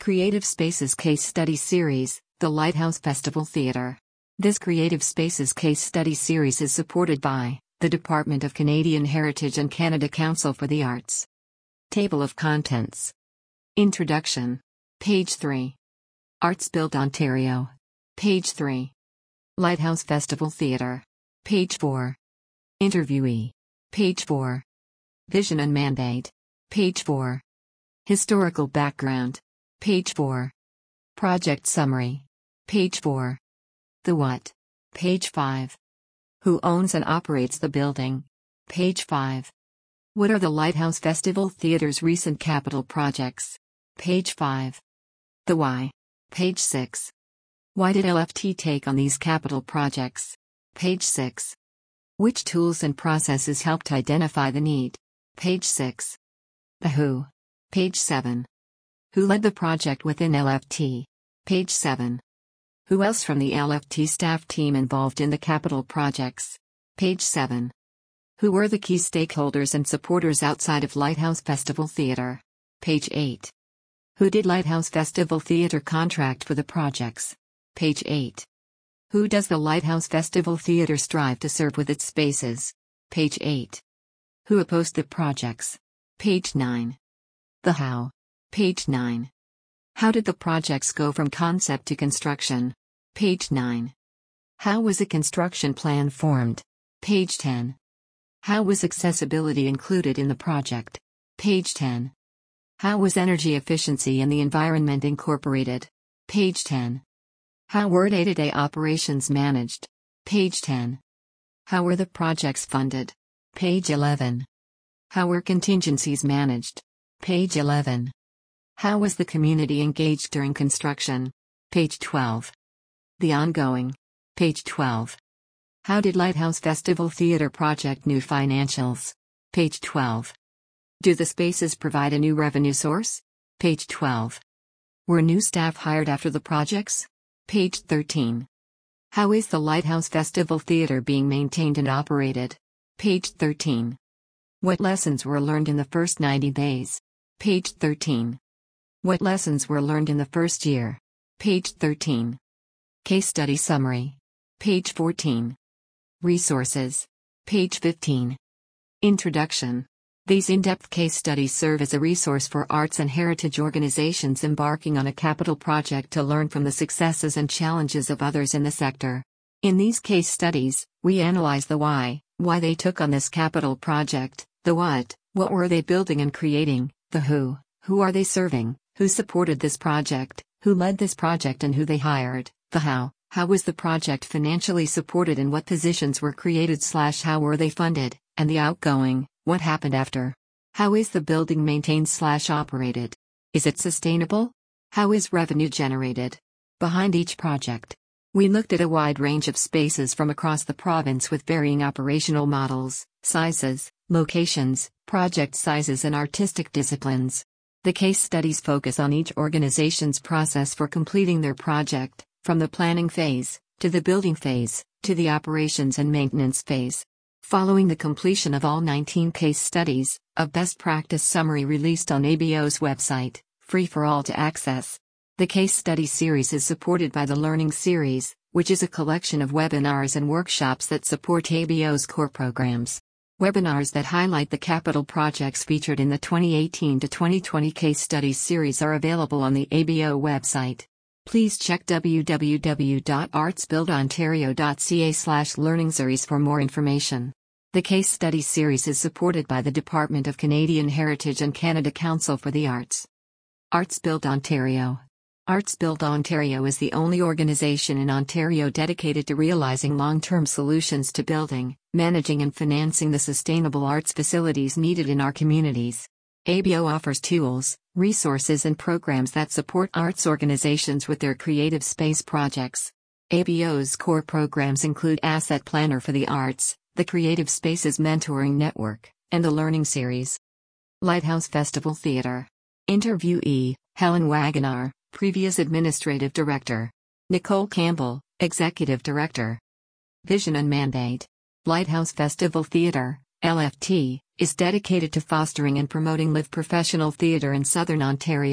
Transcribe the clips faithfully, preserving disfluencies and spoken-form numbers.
Creative Spaces Case Study Series, The Lighthouse Festival Theatre. This Creative Spaces Case Study Series is supported by the Department of Canadian Heritage and Canada Council for the Arts. Table of Contents. Introduction. Page three. Arts Build Ontario. Page three. Lighthouse Festival Theatre. Page four. Interviewee. Page four. Vision and Mandate. Page four. Historical Background. Page four. Project Summary. Page four. The What. Page five. Who owns and operates the building? Page five. What are the Lighthouse Festival Theatre's recent capital projects? Page five. The Why. Page six. Why did L F T take on these capital projects? Page six. Which tools and processes helped identify the need? Page six. The Who. Page seven. Who led the project within L F T? Page seven. Who else from the L F T staff team involved in the capital projects? Page seven. Who were the key stakeholders and supporters outside of Lighthouse Festival Theatre? Page eight. Who did Lighthouse Festival Theatre contract for the projects? Page eight. Who does the Lighthouse Festival Theatre strive to serve with its spaces? Page eight. Who opposed the projects? Page nine. The How. Page nine. How did the projects go from concept to construction? Page nine. How was a construction plan formed? Page ten. How was accessibility included in the project? Page ten. How was energy efficiency and the environment incorporated? Page ten. How were day-to-day operations managed? Page ten. How were the projects funded? Page eleven. How were contingencies managed? Page eleven. How was the community engaged during construction? Page twelve. The Ongoing. Page twelve. How did Lighthouse Festival Theatre project new financials? Page twelve. Do the spaces provide a new revenue source? Page twelve. Were new staff hired after the projects? Page thirteen. How is the Lighthouse Festival Theatre being maintained and operated? Page thirteen. What lessons were learned in the first ninety days? Page thirteen. What lessons were learned in the first year? Page thirteen. Case Study Summary. Page fourteen. Resources. Page fifteen. Introduction. These in-depth case studies serve as a resource for arts and heritage organizations embarking on a capital project to learn from the successes and challenges of others in the sector. In these case studies, we analyze the why, why they took on this capital project, the what, what were they building and creating, the who, who are they serving, who supported this project, who led this project and who they hired, the how, how was the project financially supported and what positions were created slash how were they funded, and the outgoing, what happened after. How is the building maintained slash operated? Is it sustainable? How is revenue generated? Behind each project, we looked at a wide range of spaces from across the province with varying operational models, sizes, locations, project sizes and artistic disciplines. The case studies focus on each organization's process for completing their project, from the planning phase, to the building phase, to the operations and maintenance phase. Following the completion of all nineteen case studies, a best practice summary released on A B O's website, free for all to access. The case study series is supported by the Learning Series, which is a collection of webinars and workshops that support A B O's core programs. Webinars that highlight the capital projects featured in the twenty eighteen to twenty twenty case studies series are available on the A B O website. Please check w w w dot arts build ontario dot c a slash learning series for more information. The case study series is supported by the Department of Canadian Heritage and Canada Council for the Arts. Arts Build Ontario. Arts Build Ontario is the only organization in Ontario dedicated to realizing long-term solutions to building, managing and financing the sustainable arts facilities needed in our communities. A B O offers tools, resources and programs that support arts organizations with their creative space projects. A B O's core programs include Asset Planner for the Arts, the Creative Spaces Mentoring Network, and the Learning Series. Lighthouse Festival Theatre. Interviewee, Helen Wagoner, previous Administrative Director. Nicole Campbell, Executive Director. Vision and Mandate. Lighthouse Festival Theatre, L F T, is dedicated to fostering and promoting live professional theatre in Southern Ontario,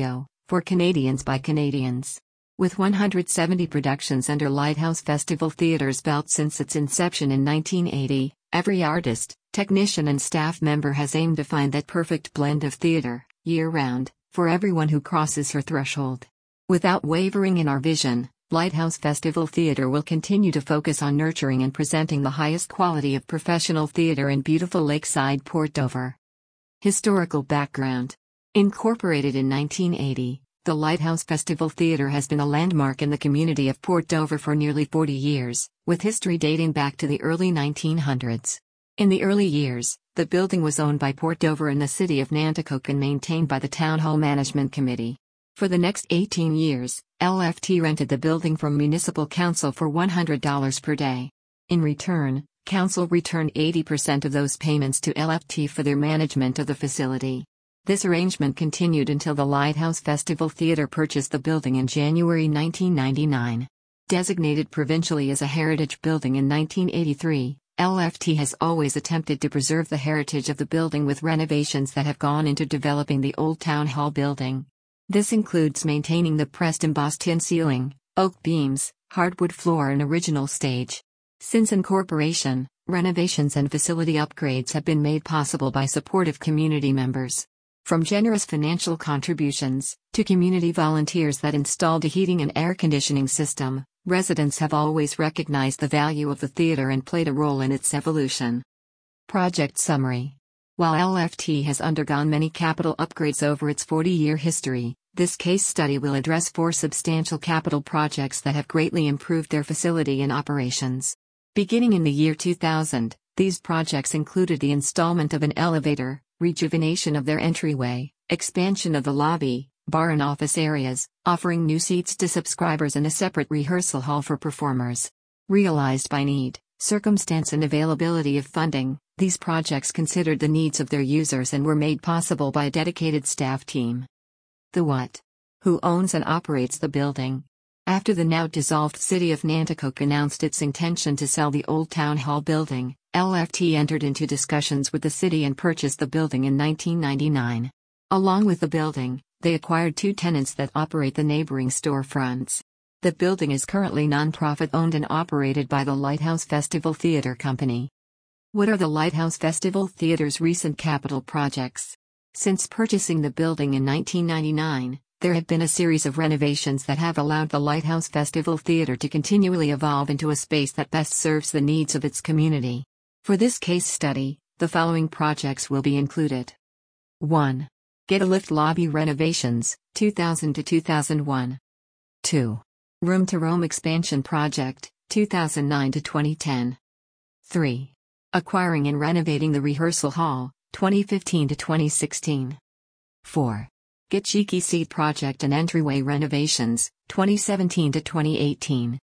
for Canadians by Canadians. With one hundred seventy productions under Lighthouse Festival Theatre's belt since its inception in nineteen eighty, every artist, technician and staff member has aimed to find that perfect blend of theater, year-round, for everyone who crosses her threshold. Without wavering in our vision, Lighthouse Festival Theatre will continue to focus on nurturing and presenting the highest quality of professional theatre in beautiful lakeside Port Dover. Historical background. Incorporated in nineteen eighty, the Lighthouse Festival Theatre has been a landmark in the community of Port Dover for nearly forty years, with history dating back to the early nineteen hundreds. In the early years, the building was owned by Port Dover and the City of Nanticoke and maintained by the Town Hall Management Committee. For the next eighteen years, L F T rented the building from Municipal Council for one hundred dollars per day. In return, Council returned eighty percent of those payments to L F T for their management of the facility. This arrangement continued until the Lighthouse Festival Theatre purchased the building in January nineteen ninety-nine. Designated provincially as a heritage building in nineteen eighty-three, L F T has always attempted to preserve the heritage of the building with renovations that have gone into developing the old Town Hall building. This includes maintaining the pressed embossed tin ceiling, oak beams, hardwood floor and original stage. Since incorporation, renovations and facility upgrades have been made possible by supportive community members. From generous financial contributions, to community volunteers that installed a heating and air conditioning system, residents have always recognized the value of the theater and played a role in its evolution. Project summary. While L F T has undergone many capital upgrades over its forty-year history, this case study will address four substantial capital projects that have greatly improved their facility and operations. Beginning in the year two thousand, these projects included the installment of an elevator, rejuvenation of their entryway, expansion of the lobby, bar and office areas, offering new seats to subscribers and a separate rehearsal hall for performers. Realized by need, circumstance and availability of funding, these projects considered the needs of their users and were made possible by a dedicated staff team. The what? Who owns and operates the building? After the now dissolved City of Nanticoke announced its intention to sell the old Town Hall building, L F T entered into discussions with the city and purchased the building in nineteen ninety-nine. Along with the building, they acquired two tenants that operate the neighboring storefronts. The building is currently non-profit owned and operated by the Lighthouse Festival Theatre Company. What are the Lighthouse Festival Theatre's recent capital projects? Since purchasing the building in nineteen ninety-nine, there have been a series of renovations that have allowed the Lighthouse Festival Theatre to continually evolve into a space that best serves the needs of its community. For this case study, the following projects will be included. one. Get a Lift Lobby renovations, two thousand to two thousand one. two. Room to Roam expansion project, two thousand nine to twenty ten. three. Acquiring and renovating the rehearsal hall, twenty fifteen to twenty sixteen. four. Get Cheeky Seat project and entryway renovations, twenty seventeen to twenty eighteen.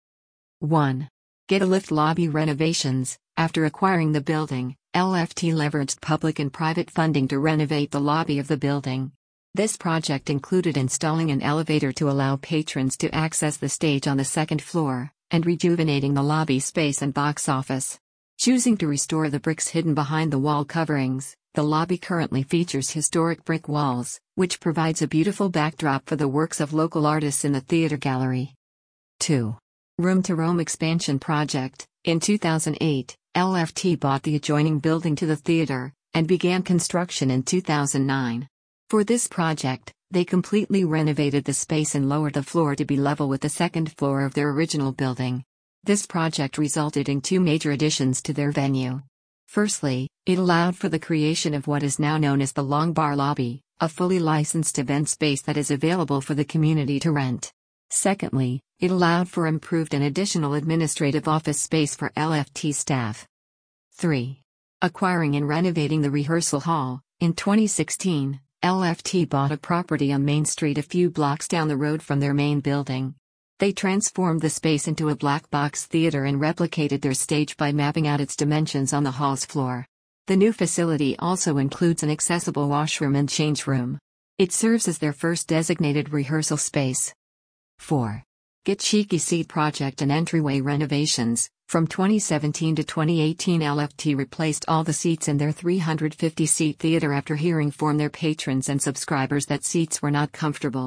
one. Get a Lift Lobby renovations. After acquiring the building, L F T leveraged public and private funding to renovate the lobby of the building. This project included installing an elevator to allow patrons to access the stage on the second floor, and rejuvenating the lobby space and box office. Choosing to restore the bricks hidden behind the wall coverings, the lobby currently features historic brick walls, which provides a beautiful backdrop for the works of local artists in the theater gallery. two. Room to Roam expansion project. In two thousand eight, L F T bought the adjoining building to the theater, and began construction in two thousand nine. For this project, they completely renovated the space and lowered the floor to be level with the second floor of their original building. This project resulted in two major additions to their venue. Firstly, it allowed for the creation of what is now known as the Long Bar Lobby, a fully licensed event space that is available for the community to rent. Secondly, it allowed for improved and additional administrative office space for L F T staff. three. Acquiring and renovating the rehearsal hall. In twenty sixteen, L F T bought a property on Main Street a few blocks down the road from their main building. They transformed the space into a black box theater and replicated their stage by mapping out its dimensions on the hall's floor. The new facility also includes an accessible washroom and change room. It serves as their first designated rehearsal space. four. Get Cheeky Seat project and entryway renovations. From twenty seventeen to twenty eighteen, L F T replaced all the seats in their three hundred fifty seat theater after hearing from their patrons and subscribers that seats were not comfortable.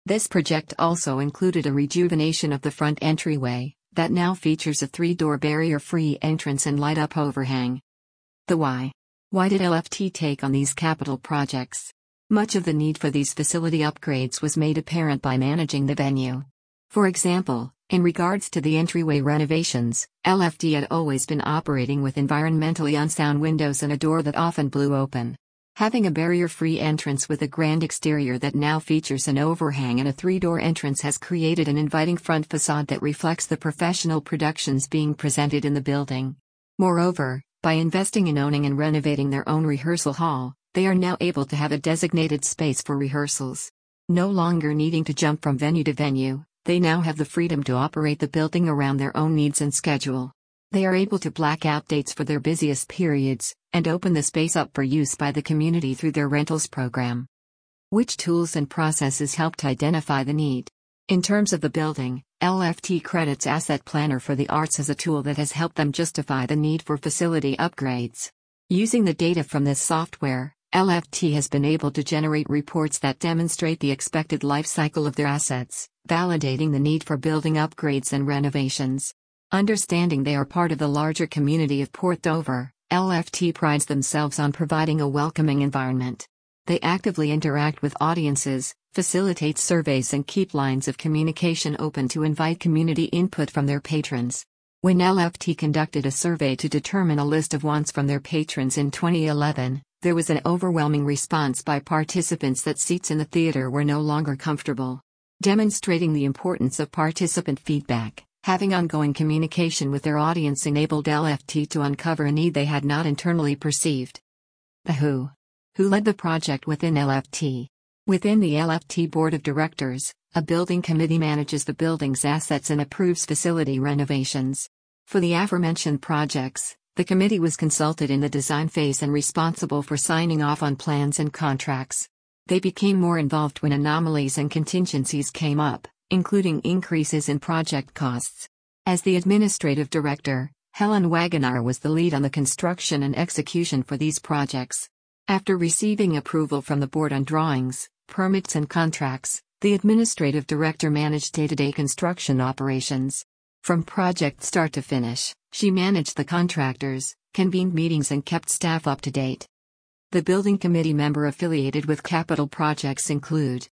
This project also included a rejuvenation of the front entryway, that now features a three-door barrier-free entrance and light-up overhang. The why. Why did L F T take on these capital projects? Much of the need for these facility upgrades was made apparent by managing the venue. For example, in regards to the entryway renovations, L F T had always been operating with environmentally unsound windows and a door that often blew open. Having a barrier-free entrance with a grand exterior that now features an overhang and a three-door entrance has created an inviting front facade that reflects the professional productions being presented in the building. Moreover, by investing in owning and renovating their own rehearsal hall, they are now able to have a designated space for rehearsals. No longer needing to jump from venue to venue, they now have the freedom to operate the building around their own needs and schedule. They are able to black out dates for their busiest periods, and open the space up for use by the community through their rentals program. Which tools and processes helped identify the need? In terms of the building, L F T credits Asset Planner for the Arts as a tool that has helped them justify the need for facility upgrades. Using the data from this software, L F T has been able to generate reports that demonstrate the expected life cycle of their assets, validating the need for building upgrades and renovations. Understanding they are part of the larger community of Port Dover, L F T prides themselves on providing a welcoming environment. They actively interact with audiences, facilitate surveys and keep lines of communication open to invite community input from their patrons. When L F T conducted a survey to determine a list of wants from their patrons in twenty eleven, there was an overwhelming response by participants that seats in the theater were no longer comfortable. Demonstrating the importance of participant feedback, having ongoing communication with their audience enabled L F T to uncover a need they had not internally perceived. The who. Who led the project within L F T? Within the L F T Board of Directors, a building committee manages the building's assets and approves facility renovations. For the aforementioned projects, the committee was consulted in the design phase and responsible for signing off on plans and contracts. They became more involved when anomalies and contingencies came up, including increases in project costs. As the administrative director, Helen Wagoner was the lead on the construction and execution for these projects. After receiving approval from the board on drawings, permits and contracts, the administrative director managed day-to-day construction operations. From project start to finish, she managed the contractors, convened meetings and kept staff up to date. The building committee member affiliated with capital projects include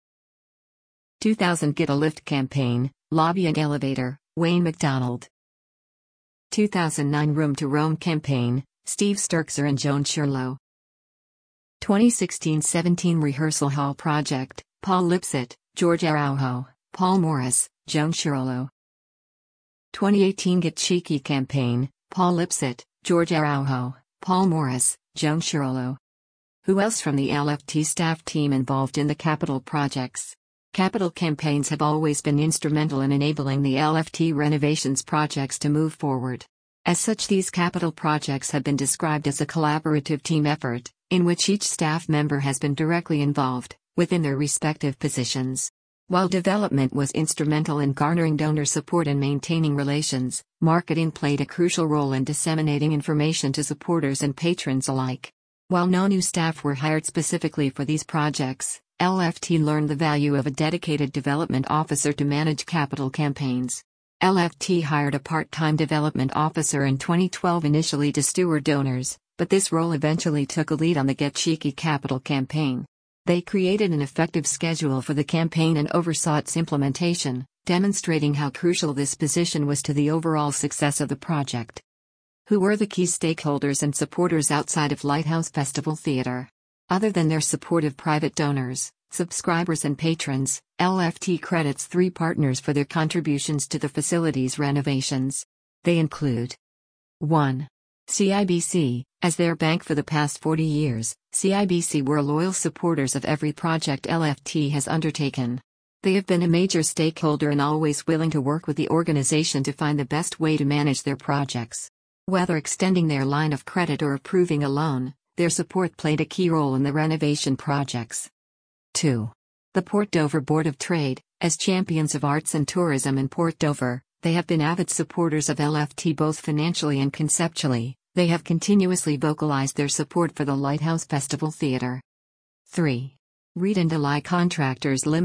two thousand Get a Lift campaign, Lobby and Elevator, Wayne McDonald. two thousand nine Room to Rome campaign, Steve Sturkser and Joan Shirlow. twenty sixteen seventeen Rehearsal Hall project, Paul Lipsett, George Araujo, Paul Morris, Joan Shirlow. twenty eighteen Get Cheeky campaign, Paul Lipsett, George Araujo, Paul Morris, Joan Shirlow. Who else from the L F T staff team involved in the capital projects? Capital campaigns have always been instrumental in enabling the L F T renovations projects to move forward. As such, these capital projects have been described as a collaborative team effort, in which each staff member has been directly involved, within their respective positions. While development was instrumental in garnering donor support and maintaining relations, marketing played a crucial role in disseminating information to supporters and patrons alike. While no new staff were hired specifically for these projects, L F T learned the value of a dedicated development officer to manage capital campaigns. L F T hired a part-time development officer in twenty twelve initially to steward donors, but this role eventually took a lead on the Get Cheeky capital campaign. They created an effective schedule for the campaign and oversaw its implementation, demonstrating how crucial this position was to the overall success of the project. Who were the key stakeholders and supporters outside of Lighthouse Festival Theatre? Other than their supportive private donors, subscribers and patrons, L F T credits three partners for their contributions to the facility's renovations. They include one. C I B C, as their bank for the past forty years, C I B C were loyal supporters of every project L F T has undertaken. They have been a major stakeholder and always willing to work with the organization to find the best way to manage their projects. Whether extending their line of credit or approving a loan, their support played a key role in the renovation projects. two. The Port Dover Board of Trade, as champions of arts and tourism in Port Dover, they have been avid supporters of L F T both financially and conceptually. They have continuously vocalized their support for the Lighthouse Festival Theatre. three. Reed and Ally Contractors Limited,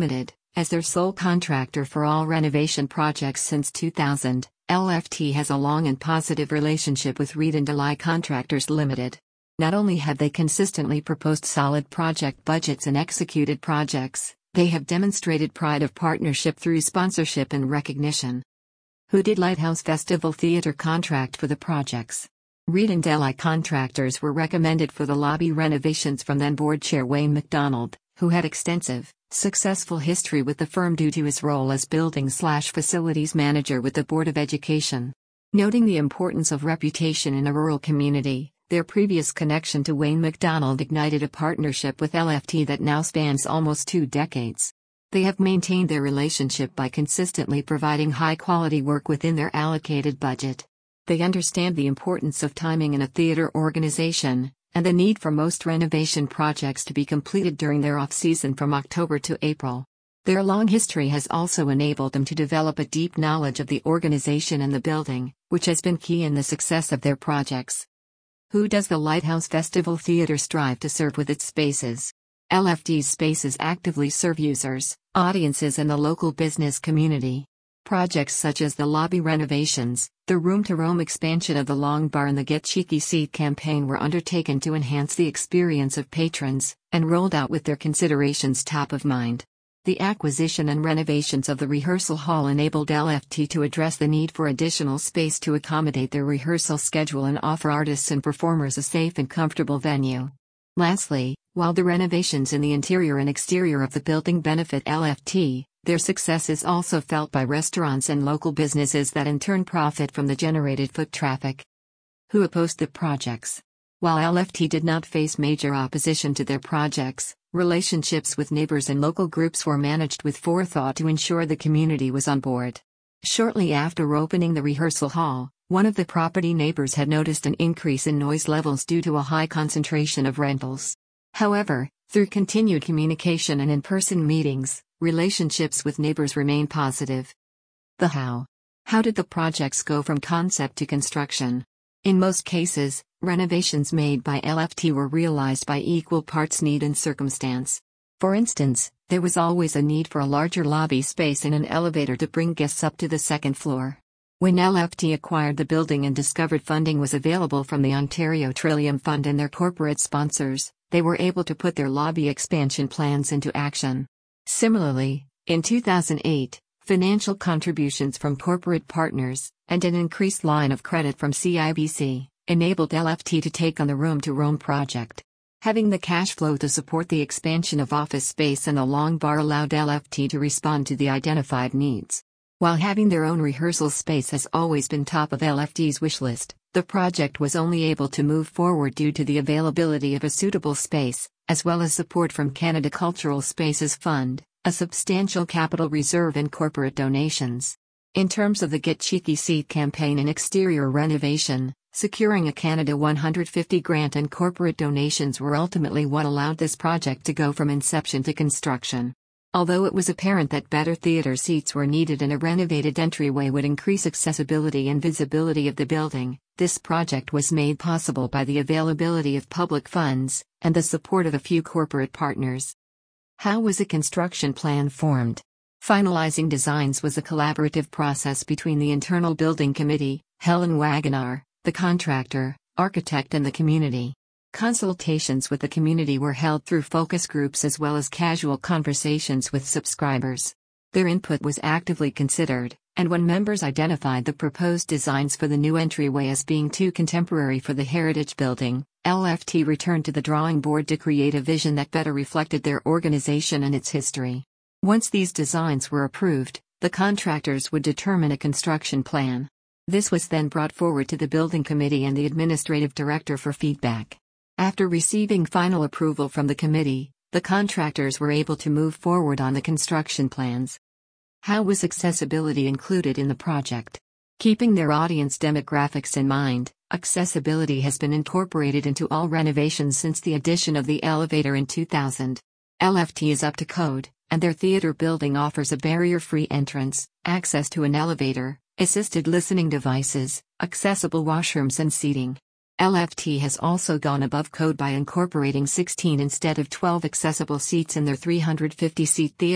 As their sole contractor for all renovation projects since two thousand, L F T has a long and positive relationship with Reed and Delay Contractors Limited. Not only have they consistently proposed solid project budgets and executed projects, they have demonstrated pride of partnership through sponsorship and recognition. Who did Lighthouse Festival Theatre contract for the projects? Reed and Delay Contractors were recommended for the lobby renovations from then board chair Wayne McDonald, who had extensive, successful history with the firm due to his role as building-slash-facilities manager with the Board of Education. Noting the importance of reputation in a rural community, their previous connection to Wayne McDonald ignited a partnership with L F T that now spans almost two decades. They have maintained their relationship by consistently providing high-quality work within their allocated budget. They understand the importance of timing in a theater organization, and the need for most renovation projects to be completed during their off-season from October to April. Their long history has also enabled them to develop a deep knowledge of the organization and the building, which has been key in the success of their projects. Who does the Lighthouse Festival Theatre strive to serve with its spaces? L F T's spaces actively serve users, audiences and the local business community. Projects such as the lobby renovations, the room-to-room expansion of the Long Bar and the Get Cheeky Seat campaign were undertaken to enhance the experience of patrons, and rolled out with their considerations top of mind. The acquisition and renovations of the rehearsal hall enabled L F T to address the need for additional space to accommodate their rehearsal schedule and offer artists and performers a safe and comfortable venue. Lastly, while the renovations in the interior and exterior of the building benefit L F T, their success is also felt by restaurants and local businesses that in turn profit from the generated foot traffic. Who opposed the projects? While L F T did not face major opposition to their projects, relationships with neighbors and local groups were managed with forethought to ensure the community was on board. Shortly after opening the rehearsal hall, one of the property neighbors had noticed an increase in noise levels due to a high concentration of rentals. However, through continued communication and in-person meetings, relationships with neighbors remain positive. The how. How did the projects go from concept to construction? In most cases, renovations made by L F T were realized by equal parts need and circumstance. For instance, there was always a need for a larger lobby space and an elevator to bring guests up to the second floor. When L F T acquired the building and discovered funding was available from the Ontario Trillium Fund and their corporate sponsors, they were able to put their lobby expansion plans into action. Similarly, in two thousand eight, financial contributions from corporate partners, and an increased line of credit from C I B C, enabled L F T to take on the room-to-room project. Having the cash flow to support the expansion of office space and the Long Bar allowed L F T to respond to the identified needs. While having their own rehearsal space has always been top of L F T's wish list, the project was only able to move forward due to the availability of a suitable space, as well as support from Canada Cultural Spaces Fund, a substantial capital reserve and corporate donations. In terms of the Get Cheeky Seat campaign and exterior renovation, securing a Canada one hundred fifty grant and corporate donations were ultimately what allowed this project to go from inception to construction. Although it was apparent that better theatre seats were needed and a renovated entryway would increase accessibility and visibility of the building, this project was made possible by the availability of public funds and the support of a few corporate partners. How was a construction plan formed? Finalizing designs was a collaborative process between the internal building committee, Helen Wagoner, the contractor, architect and the community. Consultations with the community were held through focus groups as well as casual conversations with subscribers. Their input was actively considered, and when members identified the proposed designs for the new entryway as being too contemporary for the heritage building, L F T returned to the drawing board to create a vision that better reflected their organization and its history. Once these designs were approved, the contractors would determine a construction plan. This was then brought forward to the building committee and the administrative director for feedback. After receiving final approval from the committee, the contractors were able to move forward on the construction plans. How was accessibility included in the project? Keeping their audience demographics in mind, accessibility has been incorporated into all renovations since the addition of the elevator in two thousand. L F T is up to code, and their theater building offers a barrier-free entrance, access to an elevator, assisted listening devices, accessible washrooms and seating. L F T has also gone above code by incorporating sixteen instead of twelve accessible seats in their three hundred fifty seat theater,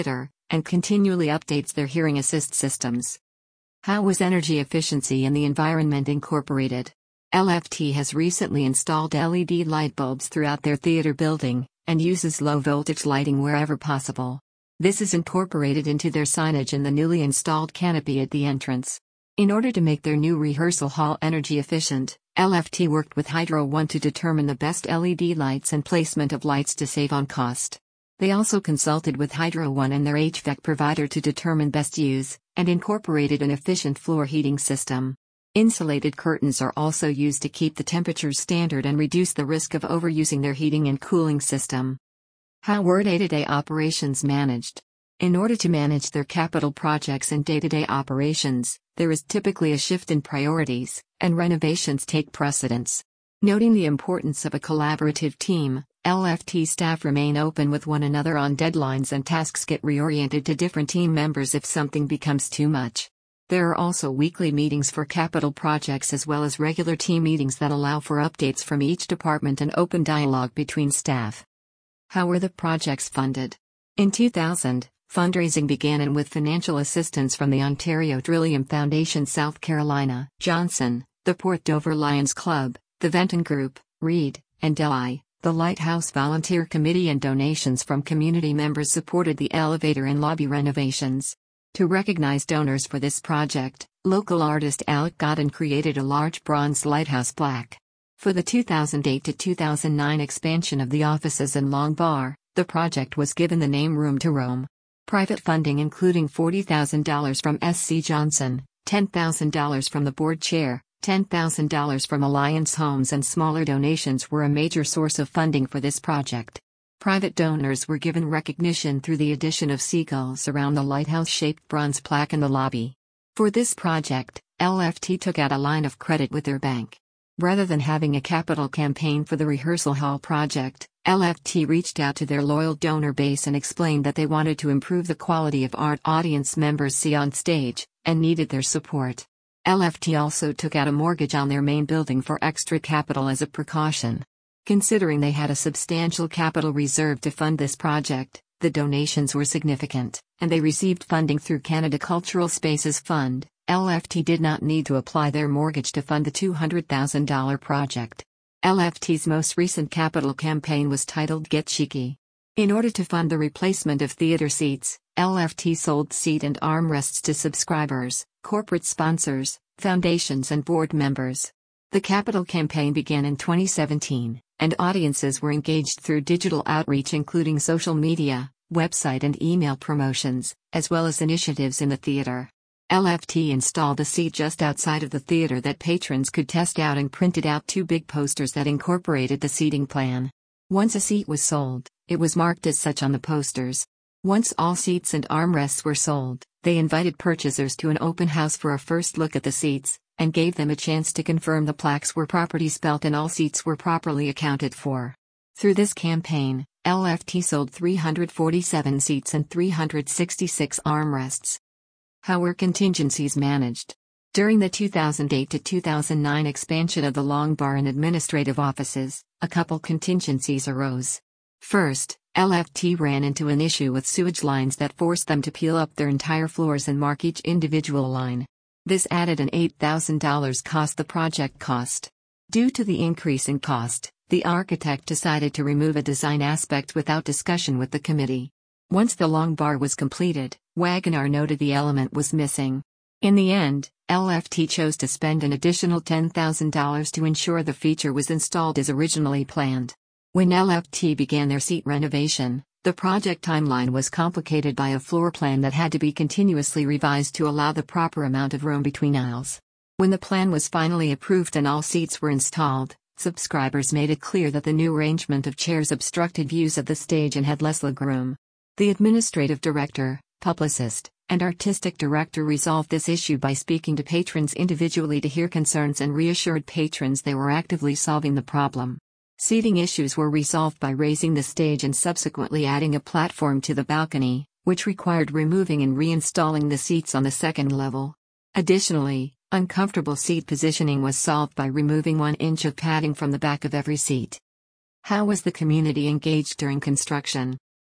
and continually updates their hearing assist systems. How was energy efficiency in the environment incorporated? L F T has recently installed L E D light bulbs throughout their theater building, and uses low-voltage lighting wherever possible. This is incorporated into their signage in the newly installed canopy at the entrance. In order to make their new rehearsal hall energy efficient, L F T worked with Hydro One to determine the best L E D lights and placement of lights to save on cost. They also consulted with Hydro One and their H V A C provider to determine best use, and incorporated an efficient floor heating system. Insulated curtains are also used to keep the temperatures standard and reduce the risk of overusing their heating and cooling system. How were day-to-day operations managed? In order to manage their capital projects and day-to-day operations, there is typically a shift in priorities, and renovations take precedence. Noting the importance of a collaborative team, L F T staff remain open with one another on deadlines and tasks get reoriented to different team members if something becomes too much. There are also weekly meetings for capital projects as well as regular team meetings that allow for updates from each department and open dialogue between staff. How were the projects funded? In two thousand, fundraising began and with financial assistance from the Ontario Trillium Foundation, South Carolina, Johnson, the Port Dover Lions Club, the Venton Group, Reed, and Delhi, the Lighthouse Volunteer Committee, and donations from community members supported the elevator and lobby renovations. To recognize donors for this project, local artist Alec Godin created a large bronze lighthouse plaque. For the two thousand eight to two thousand nine expansion of the offices in Long Bar, the project was given the name Room to Roam. Private funding including forty thousand dollars from S C Johnson, ten thousand dollars from the board chair, ten thousand dollars from Alliance Homes, and smaller donations were a major source of funding for this project. Private donors were given recognition through the addition of seagulls around the lighthouse-shaped bronze plaque in the lobby. For this project, L F T took out a line of credit with their bank. Rather than having a capital campaign for the rehearsal hall project, L F T reached out to their loyal donor base and explained that they wanted to improve the quality of art audience members see on stage, and needed their support. L F T also took out a mortgage on their main building for extra capital as a precaution. Considering they had a substantial capital reserve to fund this project, the donations were significant, and they received funding through Canada Cultural Spaces Fund. L F T did not need to apply their mortgage to fund the two hundred thousand dollars project. L F T's most recent capital campaign was titled Get Cheeky. In order to fund the replacement of theater seats, L F T sold seat and armrests to subscribers, corporate sponsors, foundations, and board members. The capital campaign began in twenty seventeen, and audiences were engaged through digital outreach including social media, website and email promotions, as well as initiatives in the theater. L F T installed a seat just outside of the theater that patrons could test out and printed out two big posters that incorporated the seating plan. Once a seat was sold, it was marked as such on the posters. Once all seats and armrests were sold, they invited purchasers to an open house for a first look at the seats, and gave them a chance to confirm the plaques were properly spelt and all seats were properly accounted for. Through this campaign, L F T sold three hundred forty-seven seats and three hundred sixty-six armrests. How were contingencies managed? During the two thousand eight to two thousand nine expansion of the Long Bar and administrative offices, a couple contingencies arose. First, L F T ran into an issue with sewage lines that forced them to peel up their entire floors and mark each individual line. This added an eight thousand dollars cost the project cost. Due to the increase in cost, the architect decided to remove a design aspect without discussion with the committee. Once the Long Bar was completed, Wagoner noted the element was missing. In the end, L F T chose to spend an additional ten thousand dollars to ensure the feature was installed as originally planned. When L F T began their seat renovation, the project timeline was complicated by a floor plan that had to be continuously revised to allow the proper amount of room between aisles. When the plan was finally approved and all seats were installed, subscribers made it clear that the new arrangement of chairs obstructed views of the stage and had less legroom. The administrative director, publicist, and artistic director resolved this issue by speaking to patrons individually to hear concerns and reassured patrons they were actively solving the problem. Seating issues were resolved by raising the stage and subsequently adding a platform to the balcony, which required removing and reinstalling the seats on the second level. Additionally, uncomfortable seat positioning was solved by removing one inch of padding from the back of every seat. How was the community engaged during construction?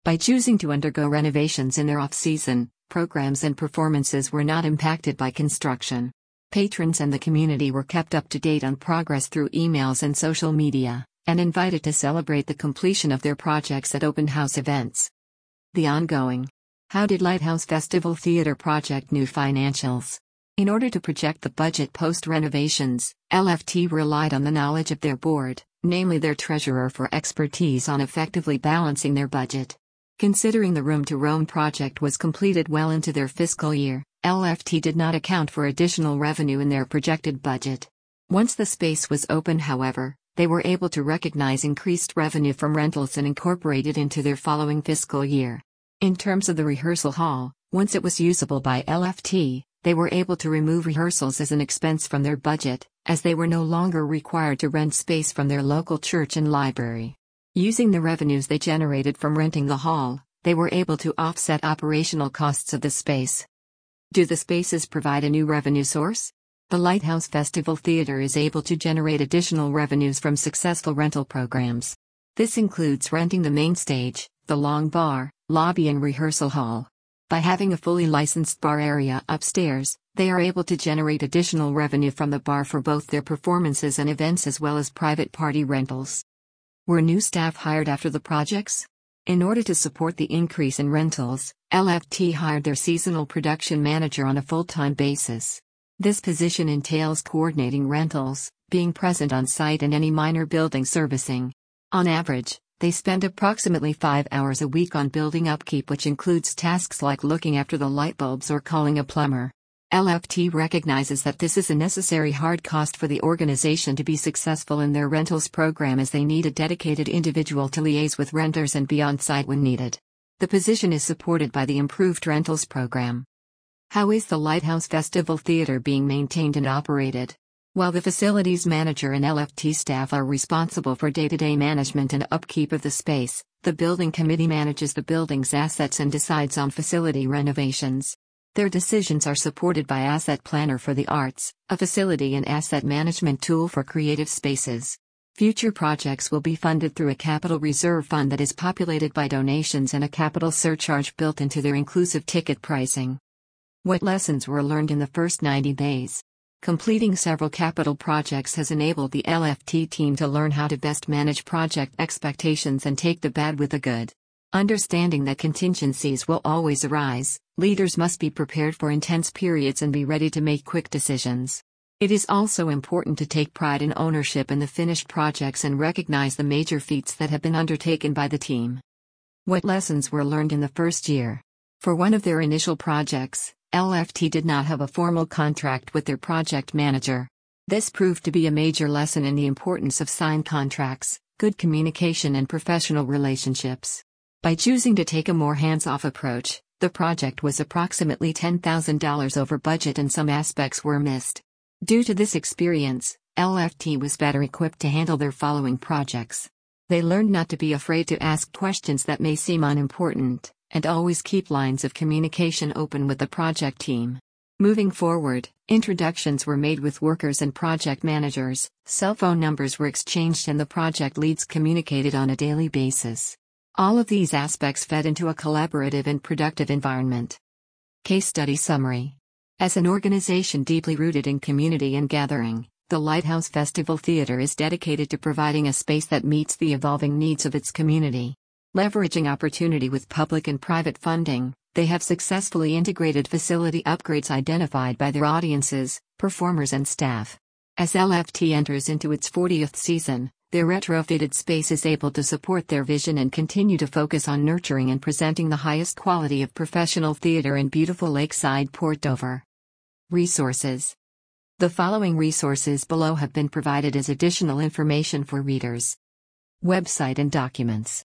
By choosing to undergo renovations in their off-season, programs and performances were not impacted by construction. Patrons and the community were kept up to date on progress through emails and social media, and invited to celebrate the completion of their projects at open house events. The ongoing How did Lighthouse Festival Theatre project new financials? In order to project the budget post-renovations, L F T relied on the knowledge of their board, namely their treasurer, for expertise on effectively balancing their budget. Considering the Room to Roam project was completed well into their fiscal year, L F T did not account for additional revenue in their projected budget. Once the space was open, however, they were able to recognize increased revenue from rentals and incorporate it into their following fiscal year. In terms of the rehearsal hall, once it was usable by L F T, they were able to remove rehearsals as an expense from their budget, as they were no longer required to rent space from their local church and library. Using the revenues they generated from renting the hall, they were able to offset operational costs of the space. Do the spaces provide a new revenue source? The Lighthouse Festival Theatre is able to generate additional revenues from successful rental programs. This includes renting the main stage, the long bar, lobby and rehearsal hall. By having a fully licensed bar area upstairs, they are able to generate additional revenue from the bar for both their performances and events as well as private party rentals. Were new staff hired after the projects? In order to support the increase in rentals, L F T hired their seasonal production manager on a full-time basis. This position entails coordinating rentals, being present on site and any minor building servicing. On average, they spend approximately five hours a week on building upkeep, which includes tasks like looking after the light bulbs or calling a plumber. L F T recognizes that this is a necessary hard cost for the organization to be successful in their rentals program, as they need a dedicated individual to liaise with renters and be on site when needed. The position is supported by the improved rentals program. How is the Lighthouse Festival Theatre being maintained and operated? While the facilities manager and L F T staff are responsible for day-to-day management and upkeep of the space, the building committee manages the building's assets and decides on facility renovations. Their decisions are supported by Asset Planner for the Arts, a facility and asset management tool for creative spaces. Future projects will be funded through a capital reserve fund that is populated by donations and a capital surcharge built into their inclusive ticket pricing. What lessons were learned in the first ninety days? Completing several capital projects has enabled the L F T team to learn how to best manage project expectations and take the bad with the good. Understanding that contingencies will always arise, leaders must be prepared for intense periods and be ready to make quick decisions. It is also important to take pride in ownership in the finished projects and recognize the major feats that have been undertaken by the team. What lessons were learned in the first year? For one of their initial projects, L F T did not have a formal contract with their project manager. This proved to be a major lesson in the importance of signed contracts, good communication and professional relationships. By choosing to take a more hands-off approach, the project was approximately ten thousand dollars over budget and some aspects were missed. Due to this experience, L F T was better equipped to handle their following projects. They learned not to be afraid to ask questions that may seem unimportant, and always keep lines of communication open with the project team. Moving forward, introductions were made with workers and project managers, cell phone numbers were exchanged and the project leads communicated on a daily basis. All of these aspects fed into a collaborative and productive environment. Case Study Summary. As an organization deeply rooted in community and gathering, the Lighthouse Festival Theatre is dedicated to providing a space that meets the evolving needs of its community. Leveraging opportunity with public and private funding, they have successfully integrated facility upgrades identified by their audiences, performers and staff. As L F T enters into its fortieth season, their retrofitted space is able to support their vision and continue to focus on nurturing and presenting the highest quality of professional theater in beautiful lakeside Port Dover. Resources. The following resources below have been provided as additional information for readers. Website and documents.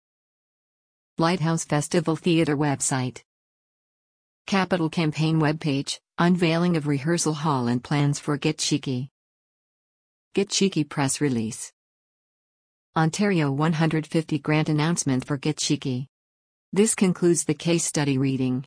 Lighthouse Festival Theatre website. Capital Campaign webpage, unveiling of rehearsal hall and plans for Get Cheeky. Get Cheeky press release. Ontario one hundred fifty grant announcement for Get Cheeky. This concludes the case study reading.